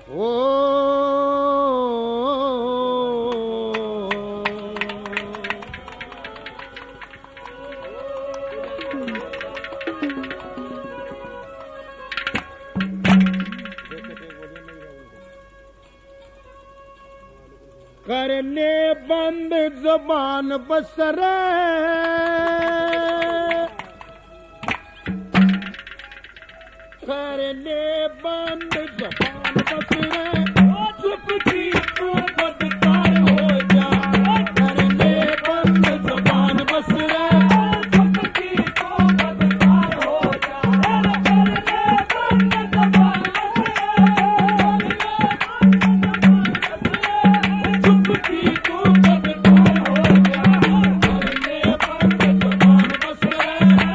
ओ करने बंद ज़बान बसर करने बंद ज़बान बसर चुप की तू बदकार हो जा करने बंद ज़बान बसर चुप की तू बदकार हो जा करने बंद ज़बान चुप की तू बदकार हो जा करने बंद ज़बान बसर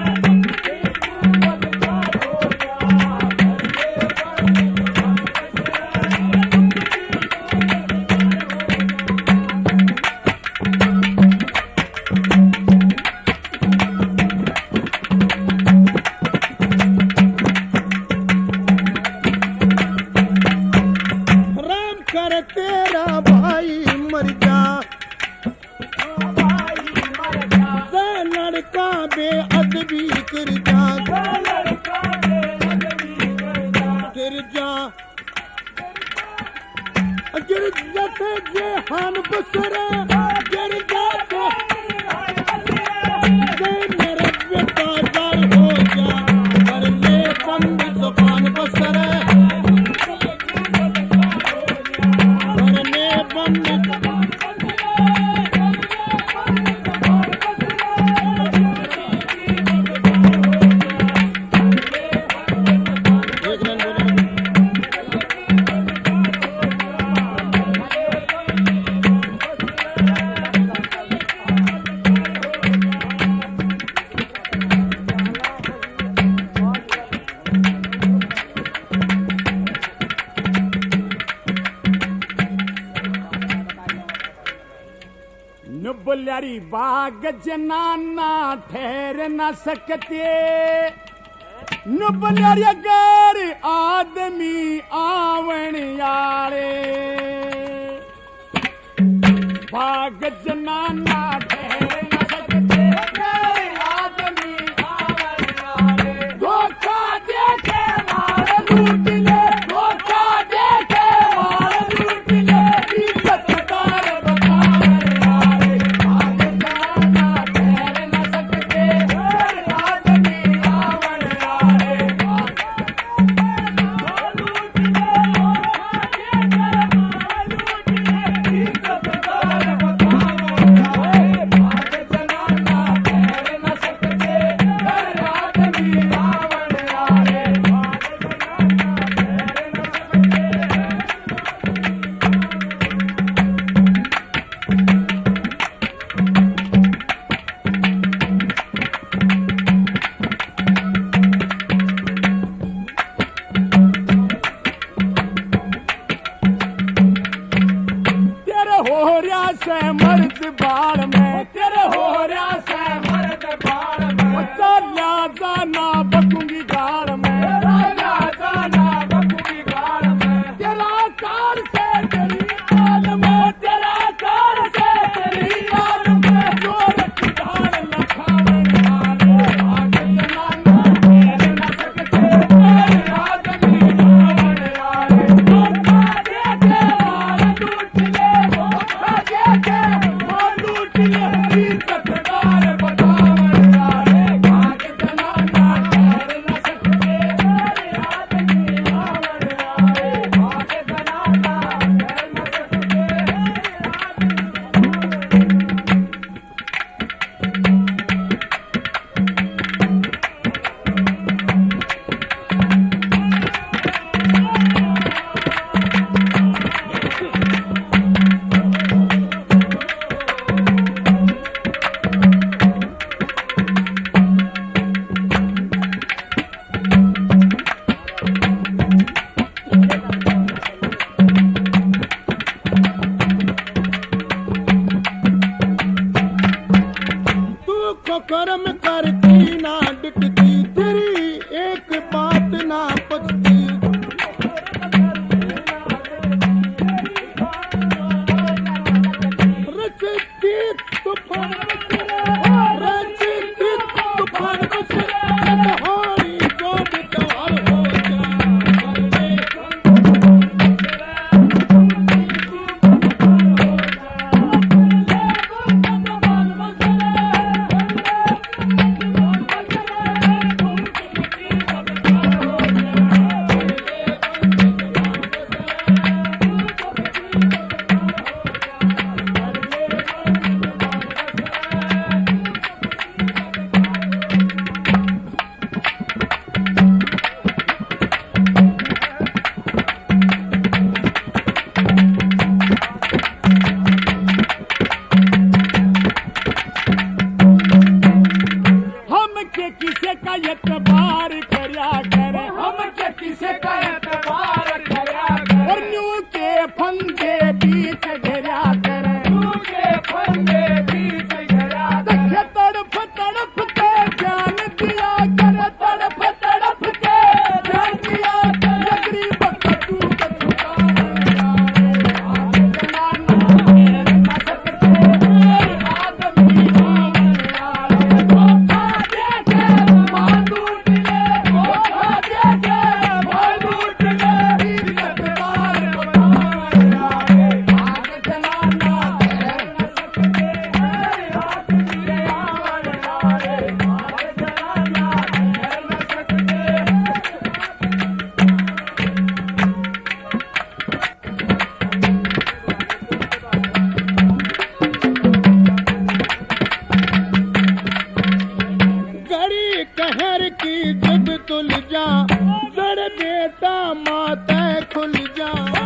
तेरा भाई मर जा लड़का बेअदबी कर जा गिर जाते जे हान बसर गिर जाते जे मेरा बेतादार हो जा करने बंद ज़बान बसर करने बंद नुबल्यारी बाग जनाना ठहर न सकते नुबल्यारी अगर आदमी आवन यारे बाग जनाना ठहर न सकते अगर आदमी आवन यारे धोखा देके मार लूट ले धोखा देके मार लूट ले इज्जत दार से मर्द बाल में तेरे हो रहा से मर्द बाल में चला जाना बकूंगी गाल में चला जाना बकूंगी गाल में तेरा कार से तेरी आल में तेरा कार से तेरी आल में जोर की गाल लखावन वाले आग जलाना तेरे न सकते तेरे आदमी आवन वाले धोखा देके मार लूट ले धोखा देके मार लूट ले इज्जत दार बतावन वाले आग जलाना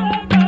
में